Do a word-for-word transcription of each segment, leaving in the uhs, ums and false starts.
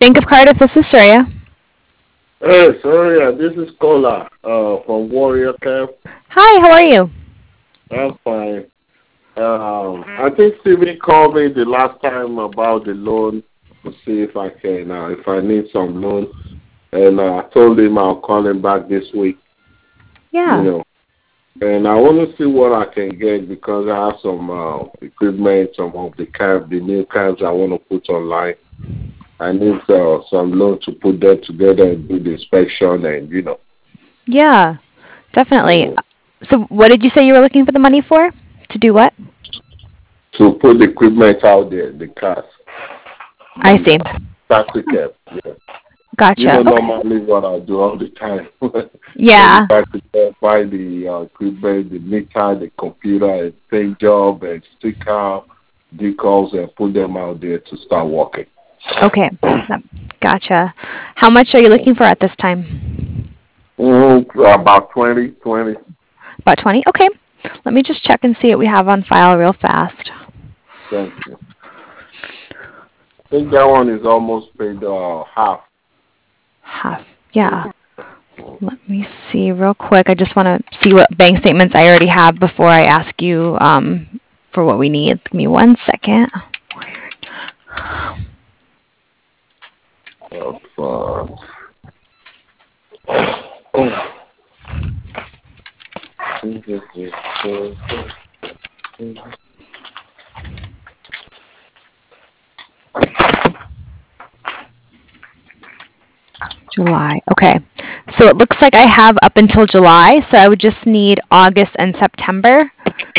Bank of Cardiff, this is Surya. Hey, sorry, uh, this is Kola uh, from Warrior Camp. Hi, how are you? I'm fine. Um, I think Stevie called me the last time about the loan to see if I can, uh, if I need some loan, and uh, I told him I'll call him back this week. You Yeah. know, and I want to see what I can get because I have some uh, equipment, some of the camp, the new camps I want to put online. I need uh, some loan to put them together and do the inspection, and you know. Yeah, definitely. Mhm. So what did you say you were looking for the money for? To do what? To put the equipment out there, the cars, I the see. taxi cab. Yeah. You Gotcha. know, Okay. normally what I do all the time. Get the Yeah. taxi cab, buy the uh, equipment, the meter, the computer, and paint job, and sticker, decals, and put them out there to start working. Okay. Yep. Gotcha. How much are you looking for at this time? Mm, about twenty, twenty. About twenty? Okay. Let me just check and see what we have on file real fast. Thank you. I think that one is almost paid uh, half. Half. Yeah. Let me see real quick. I just want to see what bank statements I already have before I ask you um, for what we need. Give me one second. Of, uh, July. Okay. So it looks like I have up until July, so I would just need August and September.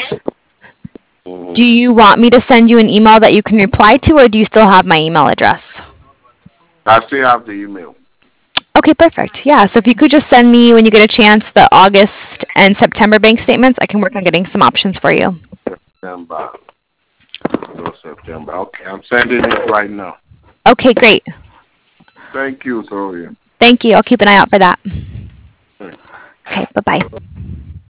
Do you want me to send you an email that you can reply to, or do you still have my email address? I still have the email. Okay, perfect. Yeah, so if you could just send me when you get a chance the August and September bank statements, I can work on getting some options for you. September. No, September. Okay, I'm sending it right now. Okay, great. Thank you, Soria. Thank you. I'll keep an eye out for that. Hmm. Okay, bye-bye.